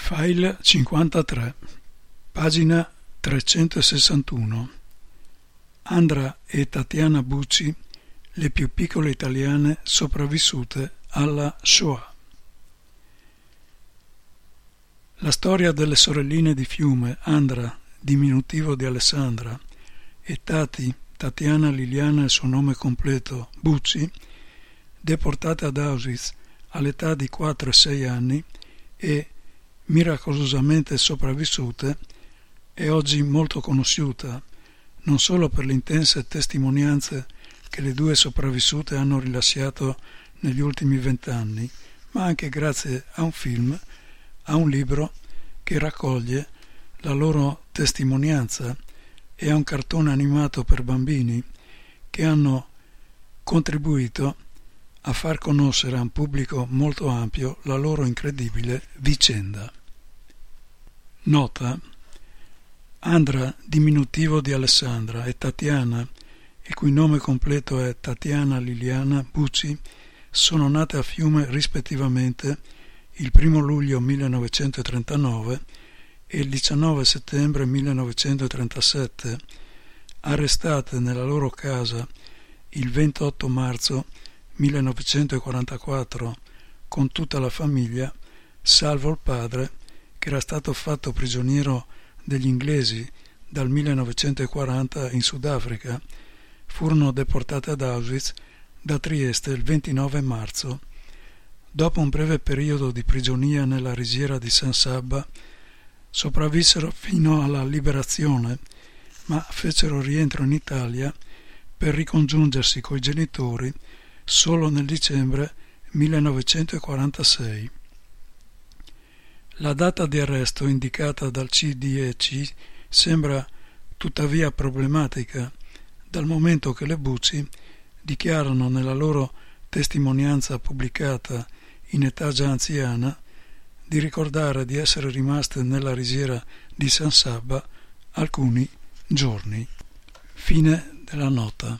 File 53, pagina 361. Andra e Tatiana Bucci, le più piccole italiane sopravvissute alla Shoah. La storia delle sorelline di Fiume, Andra, diminutivo di Alessandra, e Tatiana Liliana, il suo nome completo, Bucci, deportate ad Auschwitz all'età di 4 e 6 anni e miracolosamente sopravvissute, è oggi molto conosciuta, non solo per le intense testimonianze che le due sopravvissute hanno rilasciato negli ultimi 20 anni, ma anche grazie a un film, a un libro che raccoglie la loro testimonianza e a un cartone animato per bambini che hanno contribuito a far conoscere a un pubblico molto ampio la loro incredibile vicenda. Nota: Andra, diminutivo di Alessandra, e Tatiana, il cui nome completo è Tatiana Liliana Bucci, sono nate a Fiume rispettivamente il 1 luglio 1939 e il 19 settembre 1937, arrestate nella loro casa il 28 marzo 1944 con tutta la famiglia, salvo il padre, che era stato fatto prigioniero degli inglesi dal 1940 in Sudafrica. Furono deportate ad Auschwitz da Trieste il 29 marzo. Dopo un breve periodo di prigionia nella risiera di San Sabba, sopravvissero fino alla liberazione, ma fecero rientro in Italia per ricongiungersi coi genitori solo nel dicembre 1946. La data di arresto indicata dal CDEC sembra tuttavia problematica, dal momento che le Bucci dichiarano nella loro testimonianza pubblicata in età già anziana di ricordare di essere rimaste nella risiera di San Sabba alcuni giorni. Fine della nota.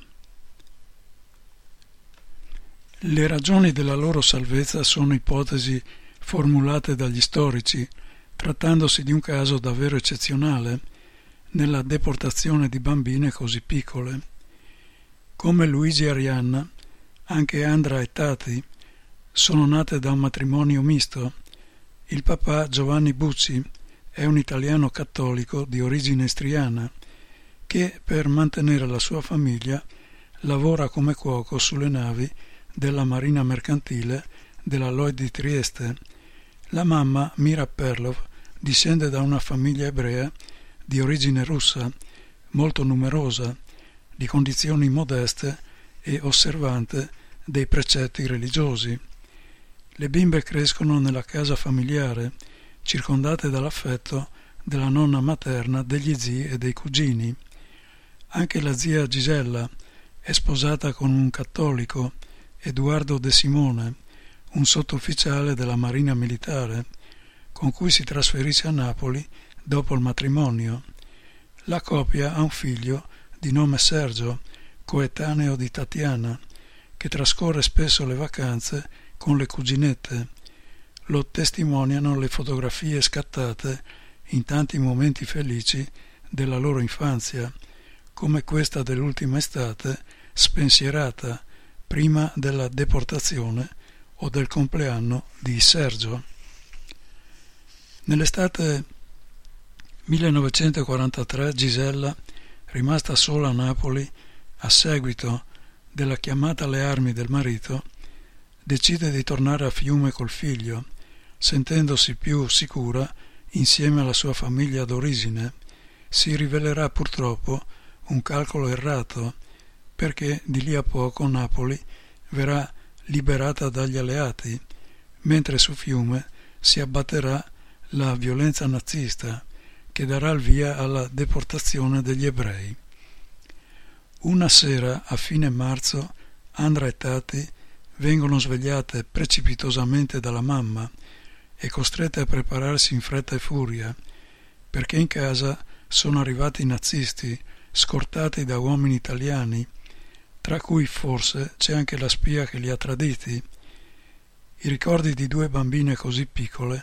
Le ragioni della loro salvezza sono ipotesi formulate dagli storici, trattandosi di un caso davvero eccezionale nella deportazione di bambine così piccole. Come Luigi e Arianna, anche Andra e Tati sono nate da un matrimonio misto. Il papà, Giovanni Bucci, è un italiano cattolico di origine istriana che, per mantenere la sua famiglia, lavora come cuoco sulle navi della Marina Mercantile della Lloyd di Trieste. La mamma, Mira Perlov, discende da una famiglia ebrea di origine russa, molto numerosa, di condizioni modeste e osservante dei precetti religiosi. Le bimbe crescono nella casa familiare, circondate dall'affetto della nonna materna, degli zii e dei cugini. Anche la zia Gisella è sposata con un cattolico, Edoardo De Simone, un sottufficiale della Marina Militare, con cui si trasferisce a Napoli dopo il matrimonio. La coppia ha un figlio di nome Sergio, coetaneo di Tatiana, che trascorre spesso le vacanze con le cuginette. Lo testimoniano le fotografie scattate in tanti momenti felici della loro infanzia, come questa dell'ultima estate spensierata prima della deportazione o del compleanno di Sergio. Nell'estate 1943 Gisella, rimasta sola a Napoli a seguito della chiamata alle armi del marito, decide di tornare a Fiume col figlio, sentendosi più sicura insieme alla sua famiglia d'origine. Si rivelerà purtroppo un calcolo errato, perché di lì a poco Napoli verrà liberata dagli alleati, mentre su Fiume si abbatterà la violenza nazista che darà il via alla deportazione degli ebrei. Una sera a fine marzo Andra e Tati vengono svegliate precipitosamente dalla mamma e costrette a prepararsi in fretta e furia, perché in casa sono arrivati i nazisti scortati da uomini italiani, tra cui forse c'è anche la spia che li ha traditi. I ricordi di due bambine così piccole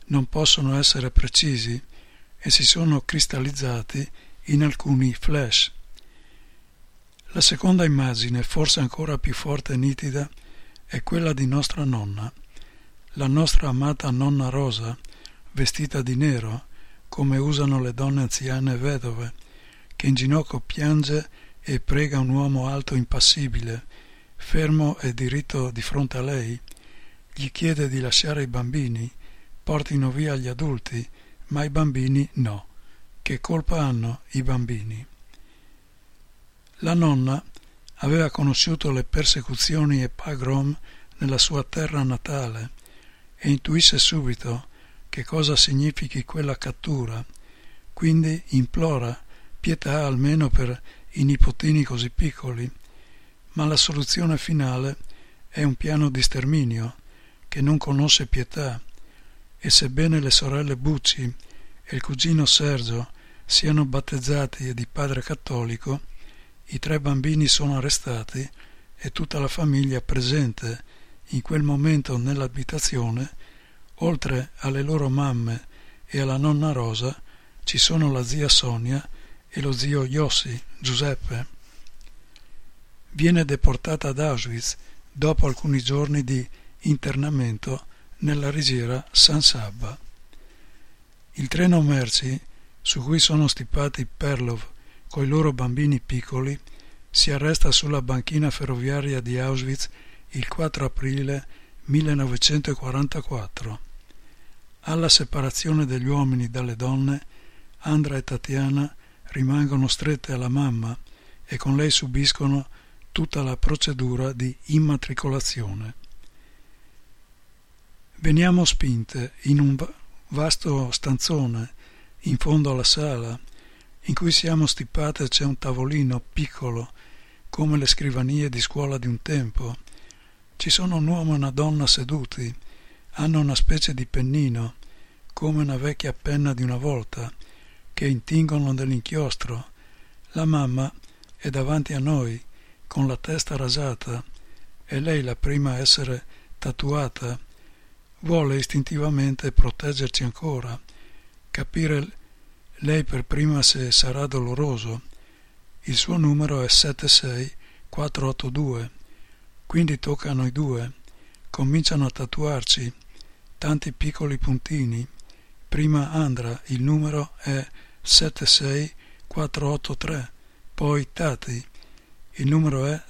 non possono essere precisi e si sono cristallizzati in alcuni flash. La seconda immagine, forse ancora più forte e nitida, è quella di nostra nonna, la nostra amata nonna Rosa, vestita di nero, come usano le donne anziane e vedove, che in ginocchio piange e prega un uomo alto impassibile, fermo e diritto di fronte a lei. Gli chiede di lasciare i bambini, portino via gli adulti, ma i bambini no. Che colpa hanno i bambini? La nonna aveva conosciuto le persecuzioni e pogrom nella sua terra natale e intuisse subito che cosa significhi quella cattura, quindi implora pietà almeno per i nipotini così piccoli, ma la soluzione finale è un piano di sterminio che non conosce pietà, e sebbene le sorelle Bucci e il cugino Sergio siano battezzati e di padre cattolico, i 3 bambini sono arrestati e tutta la famiglia presente in quel momento nell'abitazione, oltre alle loro mamme e alla nonna Rosa, ci sono la zia Sonia e lo zio Yossi, Giuseppe. Viene deportata ad Auschwitz dopo alcuni giorni di internamento nella risiera San Sabba. Il treno merci su cui sono stipati Perlov coi loro bambini piccoli si arresta sulla banchina ferroviaria di Auschwitz il 4 aprile 1944. Alla separazione degli uomini dalle donne, Andra e Tatiana rimangono strette alla mamma e con lei subiscono tutta la procedura di immatricolazione. Veniamo spinte in un vasto stanzone in fondo alla sala in cui siamo stipate. C'è un tavolino piccolo come le scrivanie di scuola di un tempo. Ci sono un uomo e una donna seduti, hanno una specie di pennino come una vecchia penna di una volta che intingono dell'inchiostro. La mamma è davanti a noi con la testa rasata e lei, la prima a essere tatuata, vuole istintivamente proteggerci ancora, capire lei per prima se sarà doloroso. Il suo numero è 76482, quindi tocca a noi due. Cominciano a tatuarci tanti piccoli puntini. Prima Andra, il numero è 76483, poi Tati, il numero è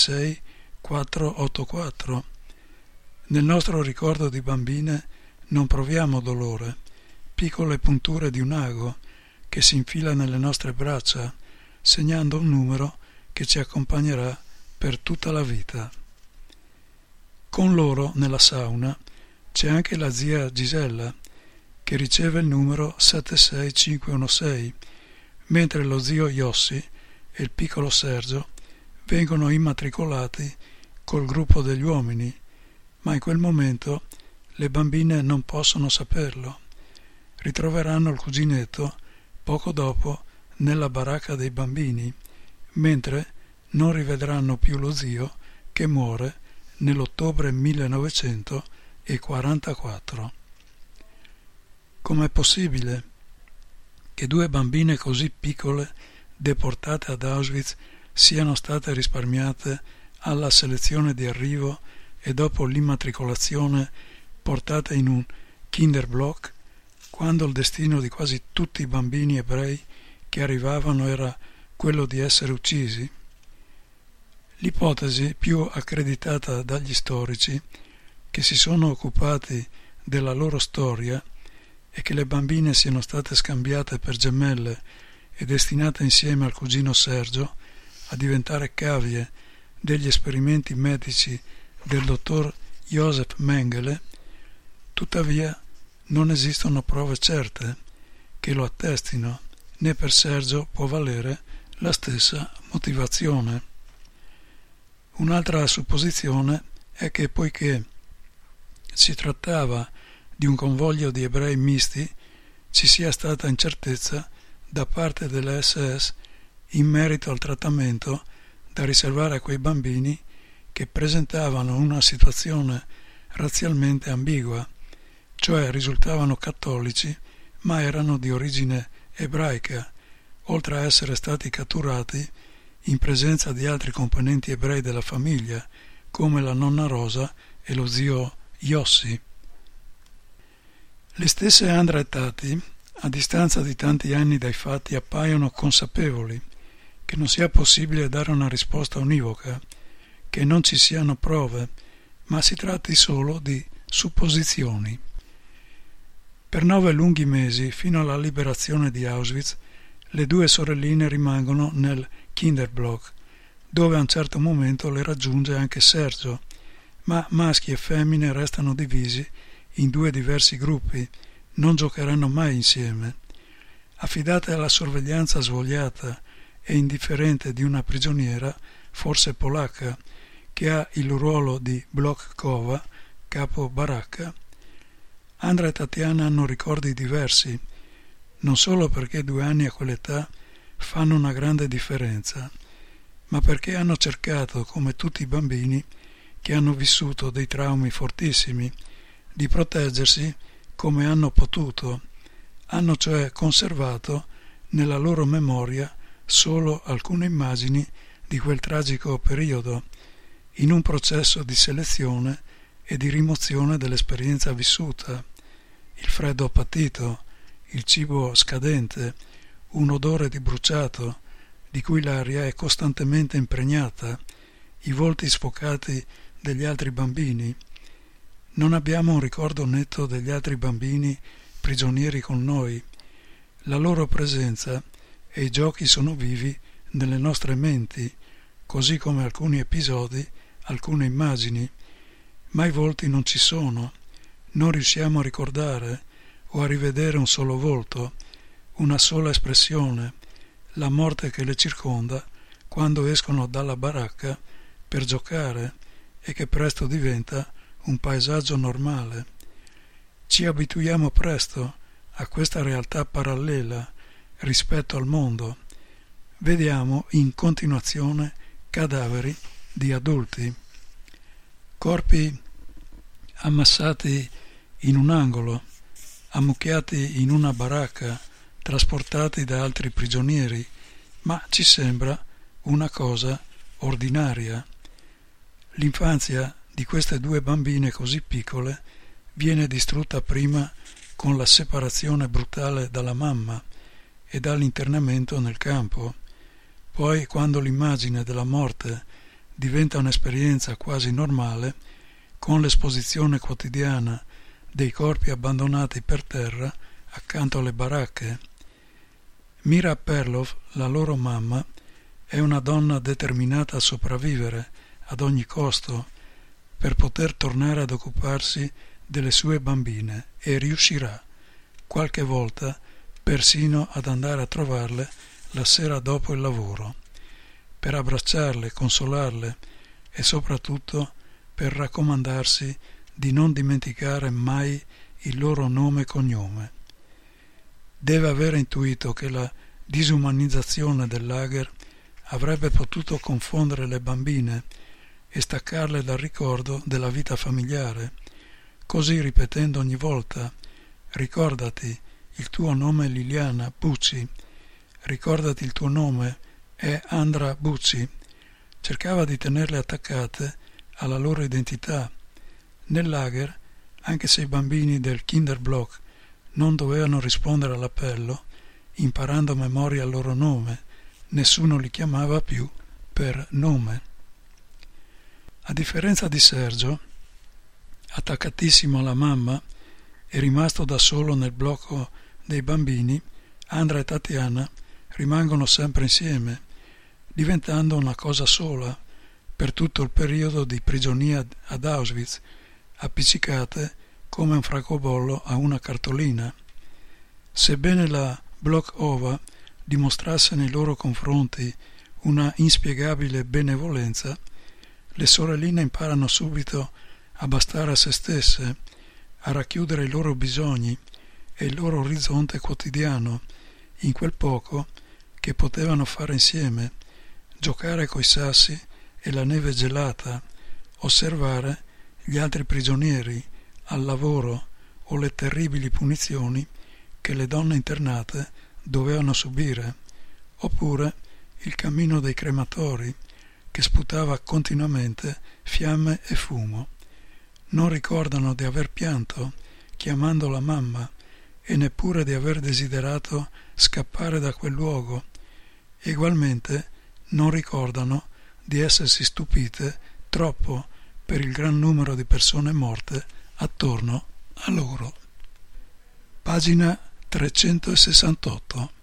76484. Nel nostro ricordo di bambine non proviamo dolore, piccole punture di un ago che si infila nelle nostre braccia, segnando un numero che ci accompagnerà per tutta la vita. Con loro, nella sauna, c'è anche la zia Gisella, che riceve il numero 76516, mentre lo zio Yossi e il piccolo Sergio vengono immatricolati col gruppo degli uomini, ma in quel momento le bambine non possono saperlo. Ritroveranno il cuginetto poco dopo nella baracca dei bambini, mentre non rivedranno più lo zio che muore nell'ottobre 1944. Com'è possibile che 2 bambine così piccole deportate ad Auschwitz siano state risparmiate alla selezione di arrivo e dopo l'immatricolazione portate in un Kinderblock, quando il destino di quasi tutti i bambini ebrei che arrivavano era quello di essere uccisi? L'ipotesi più accreditata dagli storici che si sono occupati della loro storia è che le bambine siano state scambiate per gemelle e destinate insieme al cugino Sergio a diventare cavie degli esperimenti medici del dottor Joseph Mengele. Tuttavia non esistono prove certe che lo attestino, né per Sergio può valere la stessa motivazione. Un'altra supposizione è che, poiché si trattava di un convoglio di ebrei misti, ci sia stata incertezza da parte delle SS in merito al trattamento da riservare a quei bambini che presentavano una situazione razzialmente ambigua, cioè risultavano cattolici ma erano di origine ebraica, oltre a essere stati catturati in presenza di altri componenti ebrei della famiglia, come la nonna Rosa e lo zio Yossi. Le stesse Andra e Tati, a distanza di tanti anni dai fatti, appaiono consapevoli che non sia possibile dare una risposta univoca, che non ci siano prove, ma si tratti solo di supposizioni. Per 9 lunghi mesi, fino alla liberazione di Auschwitz, le due sorelline rimangono nel Kinderblock, dove a un certo momento le raggiunge anche Sergio, ma maschi e femmine restano divisi in 2 diversi gruppi, non giocheranno mai insieme. Affidate alla sorveglianza svogliata e indifferente di una prigioniera, forse polacca, che ha il ruolo di Blokkova, capo baracca, Andra e Tatiana hanno ricordi diversi, non solo perché 2 anni a quell'età fanno una grande differenza, ma perché hanno cercato, come tutti i bambini che hanno vissuto dei traumi fortissimi, di proteggersi come hanno potuto. Hanno cioè conservato nella loro memoria solo alcune immagini di quel tragico periodo, in un processo di selezione e di rimozione dell'esperienza vissuta, il freddo patito, il cibo scadente, un odore di bruciato, di cui l'aria è costantemente impregnata, i volti sfocati degli altri bambini. Non abbiamo un ricordo netto degli altri bambini prigionieri con noi. La loro presenza e i giochi sono vivi nelle nostre menti, così come alcuni episodi, alcune immagini, ma i volti non ci sono, non riusciamo a ricordare o a rivedere un solo volto, una sola espressione, la morte che le circonda quando escono dalla baracca per giocare e che presto diventa un paesaggio normale. Ci abituiamo presto a questa realtà parallela rispetto al mondo. Vediamo in continuazione cadaveri di adulti, corpi ammassati in un angolo, ammucchiati in una baracca, trasportati da altri prigionieri, ma ci sembra una cosa ordinaria. L'infanzia di queste 2 bambine così piccole viene distrutta prima con la separazione brutale dalla mamma e dall'internamento nel campo. Poi, quando l'immagine della morte diventa un'esperienza quasi normale, con l'esposizione quotidiana dei corpi abbandonati per terra accanto alle baracche. Mira Perlov, la loro mamma, è una donna determinata a sopravvivere ad ogni costo per poter tornare ad occuparsi delle sue bambine e riuscirà, qualche volta, persino ad andare a trovarle la sera dopo il lavoro, per abbracciarle, consolarle e soprattutto per raccomandarsi di non dimenticare mai il loro nome e cognome. Deve aver intuito che la disumanizzazione del lager avrebbe potuto confondere le bambine e staccarle dal ricordo della vita familiare, così ripetendo ogni volta: ricordati, il tuo nome è Liliana Bucci, ricordati il tuo nome è Andra Bucci. Cercava di tenerle attaccate alla loro identità. Nel lager, anche se i bambini del Kinderblock non dovevano rispondere all'appello, imparando a memoria il loro nome, nessuno li chiamava più per nome. A differenza di Sergio, attaccatissimo alla mamma e rimasto da solo nel blocco dei bambini, Andra e Tatiana rimangono sempre insieme, diventando una cosa sola per tutto il periodo di prigionia ad Auschwitz, appiccicate come un francobollo a una cartolina. Sebbene la Blokkova dimostrasse nei loro confronti una inspiegabile benevolenza, le sorelline imparano subito a bastare a se stesse, a racchiudere i loro bisogni e il loro orizzonte quotidiano in quel poco che potevano fare insieme: giocare coi sassi e la neve gelata, osservare gli altri prigionieri al lavoro o le terribili punizioni che le donne internate dovevano subire, oppure il cammino dei crematori che sputava continuamente fiamme e fumo. Non ricordano di aver pianto chiamando la mamma e neppure di aver desiderato scappare da quel luogo. Egualmente non ricordano di essersi stupite troppo per il gran numero di persone morte attorno a loro. Pagina 368.